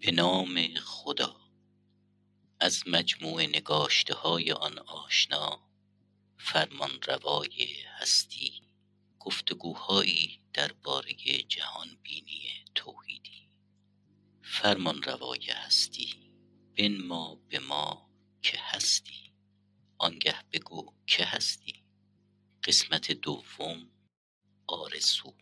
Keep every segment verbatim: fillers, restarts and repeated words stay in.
به نام خدا. از مجموع نگاشته های آن آشنا، فرمان روای هستی، گفتگوهایی درباره جهان بینی توحیدی. فرمان روای هستی، بنما به ما که هستی، آنگه بگو که هستی. قسمت دوم، آرزو.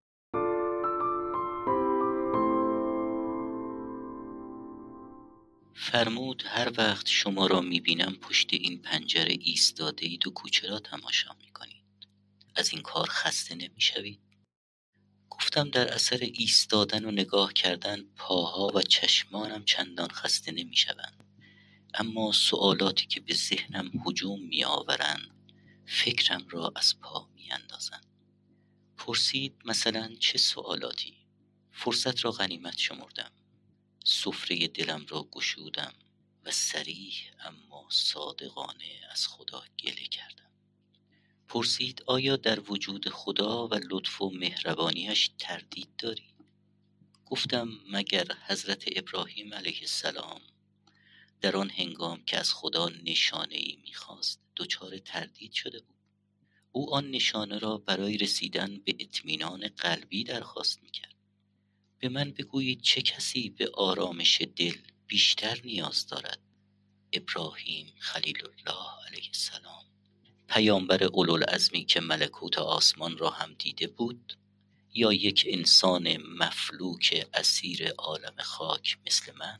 فرمود هر وقت شما را میبینم پشت این پنجره ایستاده اید و کوچه را تماشا میکنید، از این کار خسته نمیشوید؟ گفتم در اثر ایستادن و نگاه کردن پاها و چشمانم چندان خسته نمیشوند، اما سوالاتی که به ذهنم هجوم میآورند فکرم را از پا میاندازند. پرسید مثلا چه سوالاتی؟ فرصت را غنیمت شمردم، سفره دلم را گشودم و صریح اما صادقانه از خدا گله کردم. پرسید آیا در وجود خدا و لطف و مهربانیش تردید داری؟ گفتم مگر حضرت ابراهیم علیه السلام در آن هنگام که از خدا نشانه ای میخواست دچار تردید شده بود؟ او آن نشانه را برای رسیدن به اطمینان قلبی درخواست میکرد. به من بگویید چه کسی به آرامش دل بیشتر نیاز دارد؟ ابراهیم خلیل الله علیه السلام، پیامبر اولوالعزمی که ملکوت آسمان را هم دیده بود، یا یک انسان مفلوک اسیر عالم خاک مثل من؟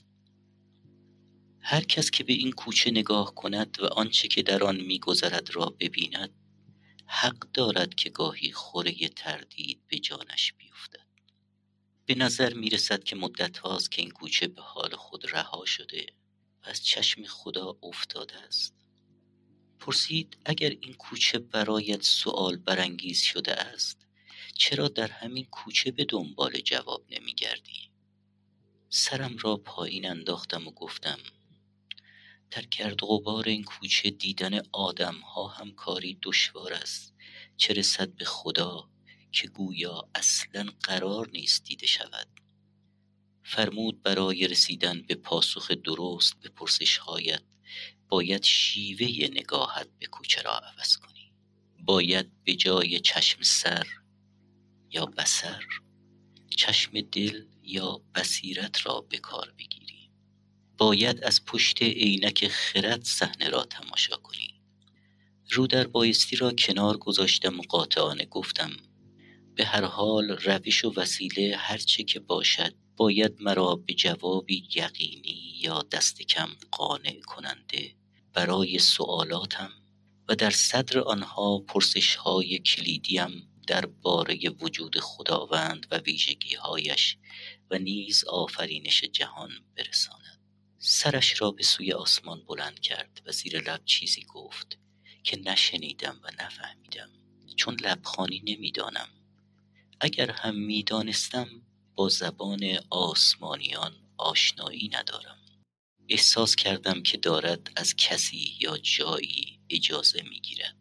هر کس که به این کوچه نگاه کند و آنچه که در آن می‌گذرد را ببیند، حق دارد که گاهی خوره تردید به جانش بیفتد. به نظر میرسد که مدت هاست که این کوچه به حال خود رها شده و از چشم خدا افتاده است. پرسید اگر این کوچه برایت سؤال برانگیز شده است، چرا در همین کوچه به دنبال جواب نمیگردی؟ سرم را پایین انداختم و گفتم در گرد و غبار این کوچه دیدن آدم ها هم کاری دشوار است، چه رسد به خدا که گویا اصلا قرار نیست دیده شود. فرمود برای رسیدن به پاسخ درست به پرسش‌هایت باید شیوه نگاهت به کوچه را عوض کنی. باید به جای چشم سر یا بصر، چشم دل یا بصیرت را به کار بگیری. باید از پشت عینک خرد صحنه را تماشا کنی. رو در بایستی را کنار گذاشتم و قاطعانه گفتم به هر حال روش و وسیله هرچه که باشد باید مرا به جوابی یقینی یا دست کم قانع کننده برای سوالاتم و در صدر آنها پرسش‌های کلیدیم درباره وجود خداوند و ویژگی‌هایش و نیز آفرینش جهان برساند. سرش را به سوی آسمان بلند کرد و زیر لب چیزی گفت که نشنیدم و نفهمیدم، چون لبخوانی نمیدانم. اگر هم میدانستم با زبان آسمانیان آشنایی ندارم. احساس کردم که دارد از کسی یا جایی اجازه میگیرد.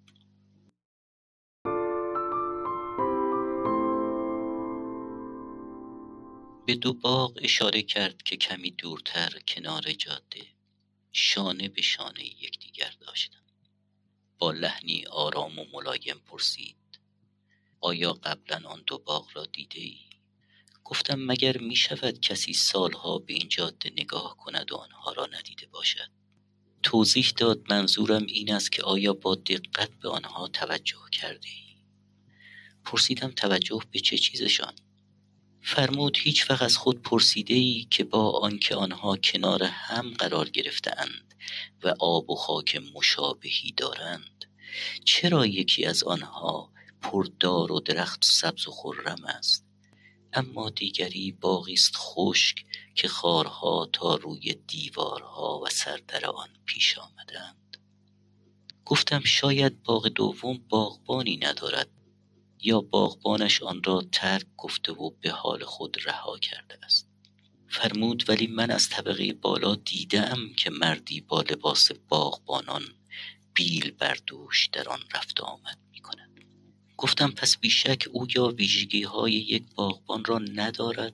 به دو باغ اشاره کرد که کمی دورتر کنار جاده شانه به شانه یکدیگر داشتند. با لحنی آرام و ملایم پرسید آیا قبلا آن دو باغ را دیده ای؟ گفتم مگر می شود کسی سالها به این جاده نگاه کند و آنها را ندیده باشد؟ توضیح داد منظورم این است که آیا با دقت به آنها توجه کرده ای؟ پرسیدم توجه به چه چیزشان؟ فرمود هیچ وقت از خود پرسیده ای که با آنکه آنها کنار هم قرار گرفته‌اند و آب و خاک مشابهی دارند، چرا یکی از آنها پردار و درخت سبز و خرم است اما دیگری باغی است خشک که خارها تا روی دیوارها و سردر آن پیش آمدند؟ گفتم شاید باغ دوم باغبانی ندارد یا باغبانش آن را ترک گفته و به حال خود رها کرده است. فرمود ولی من از طبقه بالا دیدم که مردی با لباس باغبانان بیل بردوش در آن رفت آمد می کند. گفتم پس بیشک او یا ویژگی های یک باغبان را ندارد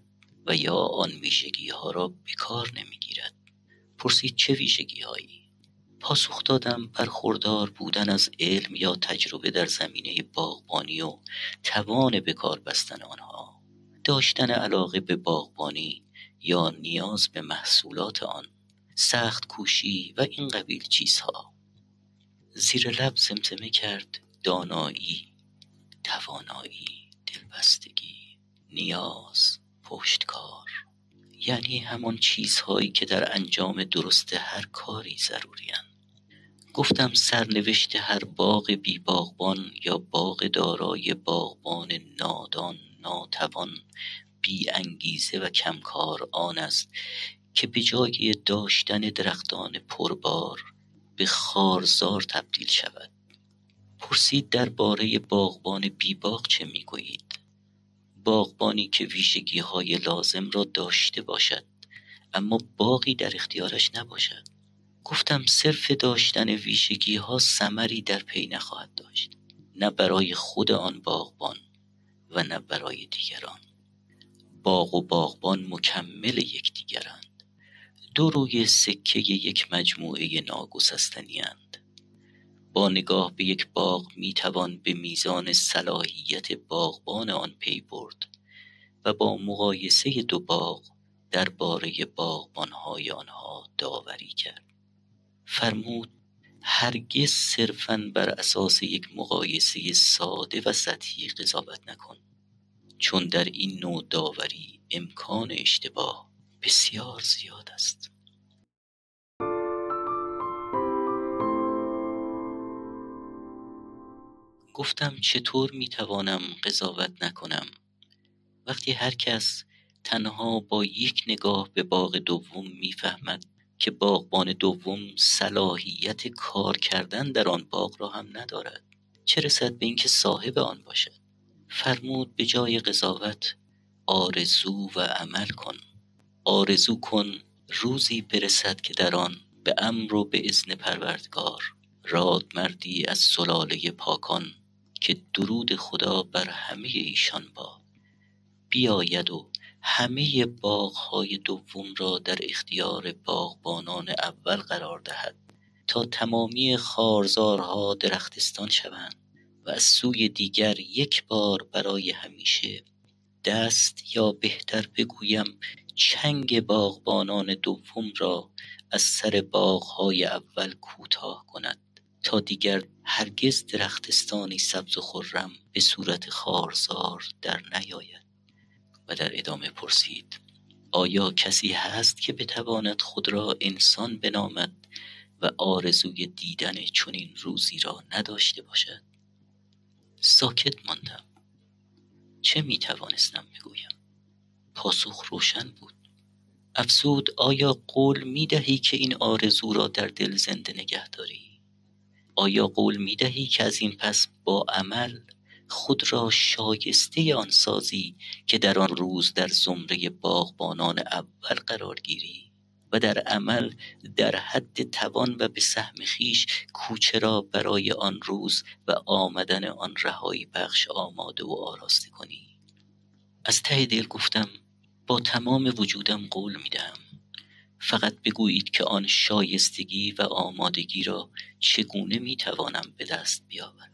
و یا آن ویژگی ها را به کار نمی گیرد. پرسید چه ویژگی هایی؟ پاسخ دادم برخوردار بودن از علم یا تجربه در زمینه باغبانی و توان به کار بستن آنها، داشتن علاقه به باغبانی یا نیاز به محصولات آن، سخت کوشی و این قبیل چیزها. زیر لب زمزمه کرد دانایی، توانایی، دلبستگی، نیاز، پشتکار، یعنی همان چیزهایی که در انجام درست هر کاری ضروری هستند. گفتم سرنوشت هر باغ بی باغبان یا باغ دارای باغبان نادان، ناتوان، بی انگیزه و کمکار آن است که به جای داشتن درختان پربار به خارزار تبدیل شود. پرسید درباره باغبان بی باغ چه میگویید؟ باغبانی که ویژگی های لازم را داشته باشد اما باغی در اختیارش نباشد. گفتم صرف داشتن ویژگی ها ثمری در پی نخواهد داشت، نه برای خود آن باغبان و نه برای دیگران. باغ و باغبان مکمل یکدیگرند، دو روی سکه یک مجموعه ناگسستنی اند. با نگاه به یک باغ می توان به میزان صلاحیت باغبان آن پی برد و با مقایسه دو باغ درباره باغبان‌های آنها داوری کرد. فرمود هرگز صرفاً بر اساس یک مقایسه ساده و سطحی قضاوت نکن، چون در این نوع داوری امکان اشتباه بسیار زیاد است. گفتم چطور میتوانم قضاوت نکنم وقتی هر کس تنها با یک نگاه به باغ دوم میفهمد که باغبان دوم صلاحیت کار کردن در آن باغ را هم ندارد، چه رسد به اینکه صاحب آن باشد. فرمود به جای قضاوت آرزو و عمل کن. آرزو کن روزی برسد که در آن به امر و به اذن پروردگار رادمردی از سلاله پاکان که درود خدا بر همه ایشان باد بیاید و همه باغ‌های دوم را در اختیار باغبانان اول قرار دهد تا تمامی خارزارها درختستان شوند و از سوی دیگر یک بار برای همیشه دست یا بهتر بگویم چنگ باغبانان دوم را از سر باغ‌های اول کوتاه کند تا دیگر هرگز درختستانی سبز و خرم به صورت خارزار در نیاید. و در ادامه پرسید آیا کسی هست که بتواند خود را انسان بنامد و آرزوی دیدن چنین روزی را نداشته باشد؟ ساکت ماندم. چه می توانستم بگویم؟ پاسخ روشن بود. افزود آیا قول می دهی که این آرزو را در دل زنده نگه داری؟ آیا قول می دهی که از این پس با عمل خود را شایسته آن سازی که در آن روز در زمره باغبانان اول قرار گیری و در عمل در حد توان و به سهم خیش کوچه را برای آن روز و آمدن آن رهایی بخش آماده و آراسته کنی؟ از ته دل گفتم با تمام وجودم قول میدهم، فقط بگویید که آن شایستگی و آمادگی را چگونه میتوانم به دست بیاورم.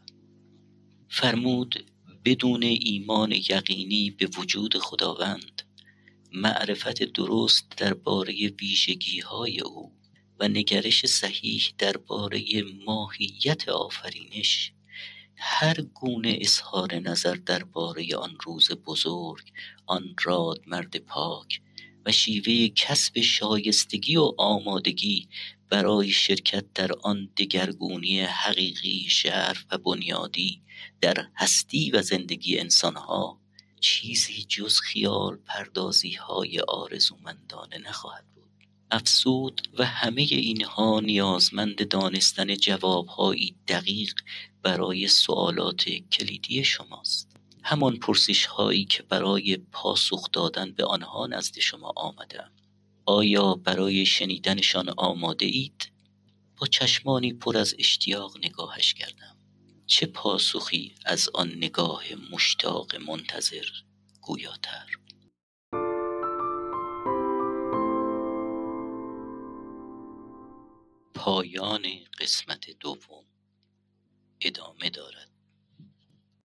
فرمود بدون ایمان یقینی به وجود خداوند، معرفت درست درباره ویژگی‌های او و نگرش صحیح درباره ماهیت آفرینش، هر گونه اظهار نظر درباره آن روز بزرگ، آن رادمرد پاک و شیوه کسب شایستگی و آمادگی برای شرکت در آن دگرگونی حقیقی شرف و بنیادی در هستی و زندگی انسانها چیزی جز خیال پردازی های آرزومندانه نخواهد بود. افزود و همه اینها نیازمند دانستن جوابهایی دقیق برای سوالات کلیدی شماست، همان پرسش هایی که برای پاسخ دادن به آنها نزد شما آمدم. آیا برای شنیدنشان آماده اید؟ با چشمانی پر از اشتیاق نگاهش کردم. چه پاسخی از آن نگاه مشتاق منتظر گویاتر؟ پایان قسمت دوم ادامه دارد.